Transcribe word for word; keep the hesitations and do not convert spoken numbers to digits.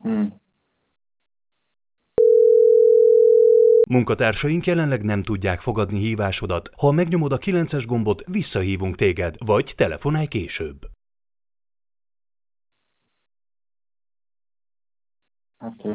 Hmm. Munkatársaink jelenleg nem tudják fogadni hívásodat. Ha megnyomod a kilences gombot, visszahívunk téged, vagy telefonálj később. Okay.